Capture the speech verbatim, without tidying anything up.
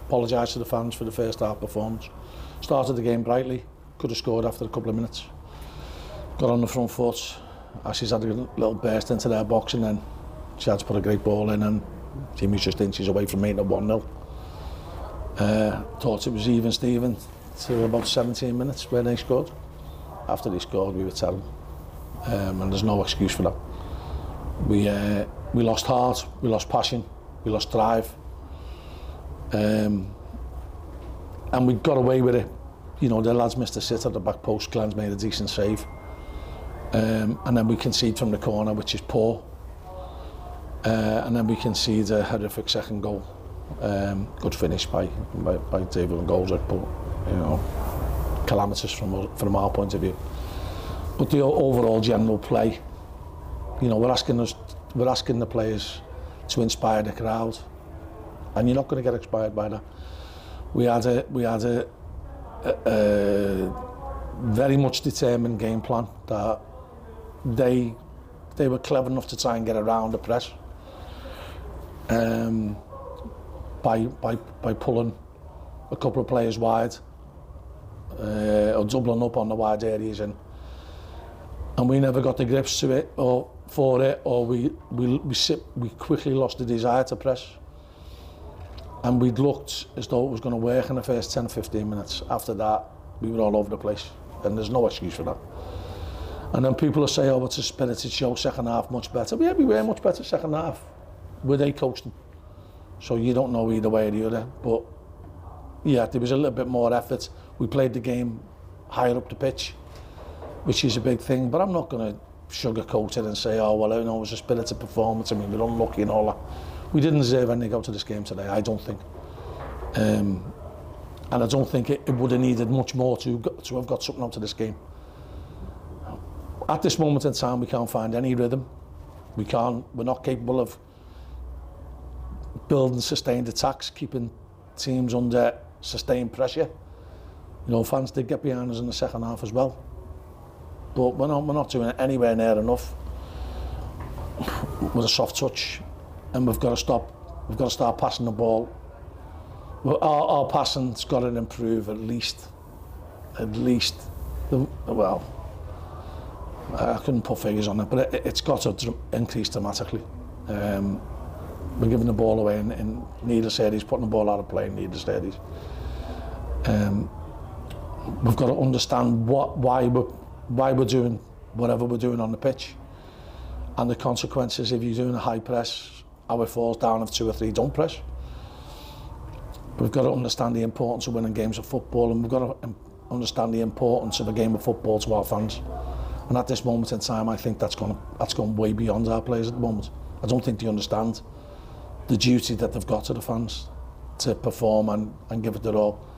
apologise to the fans for the first half performance. Started the game brightly, could have scored after a couple of minutes. Got on the front foot, Ashley's had a little burst into their box and then she had to put a great ball in and Jimmy's just inches away from making it one nil. Uh, thought it was even Steven till about seventeen minutes where they scored. After they scored we were terrible, um, and there's no excuse for that. We, uh, we lost heart, we lost passion, we lost drive. Um, and we got away with it. You know, the lads missed a sit at the back post, Glenn's made a decent save. Um, and then we concede from the corner, which is poor. Uh, and then we concede a horrific second goal. Um, good finish by, by, by David and Goldsworth, but, you know, calamitous from, from our point of view. But the overall general play, you know, we're asking, us, we're asking the players to inspire the crowd. And you're not going to get inspired by that. We had a, we had a, a, a very much determined game plan that they, they were clever enough to try and get around the press um, by, by, by pulling a couple of players wide uh, or doubling up on the wide areas, and and we never got the grips to it or for it, or we we we, sit, we quickly lost the desire to press. And we'd looked as though it was going to work in the first ten fifteen minutes. After that, we were all over the place, and there's no excuse for that. And then people will say, oh, it's a spirited show, second half much better. Yeah, we were much better second half. Were they coasting? So you don't know either way or the other. But yeah, there was a little bit more effort. We played the game higher up the pitch, which is a big thing. But I'm not going to sugarcoat it and say, oh, well, you know, it was a spirited performance. I mean, we're unlucky and all that. We didn't deserve anything out of this game today, I don't think. Um, and I don't think it, it would have needed much more to, to have got something out of this game. At this moment in time, we can't find any rhythm. We can't, we're not capable of building sustained attacks, keeping teams under sustained pressure. You know, fans did get behind us in the second half as well. But we're not, we're not doing it anywhere near enough with a soft touch. And we've got to stop, we've got to start passing the ball. Well, our, our passing's got to improve at least, at least, the, well, I couldn't put figures on it, but it, it's got to increase dramatically. Um, we're giving the ball away in, in neither series, putting the ball out of play in neither series. Um, we've got to understand what, why, we're, why we're doing whatever we're doing on the pitch, and the consequences if you're doing a high press, how it falls down if two or three don't press. We've got to understand the importance of winning games of football, and we've got to understand the importance of a game of football to our fans. And at this moment in time, I think that's gone, that's gone way beyond our players at the moment. I don't think they understand the duty that they've got to the fans to perform and, and give it their all.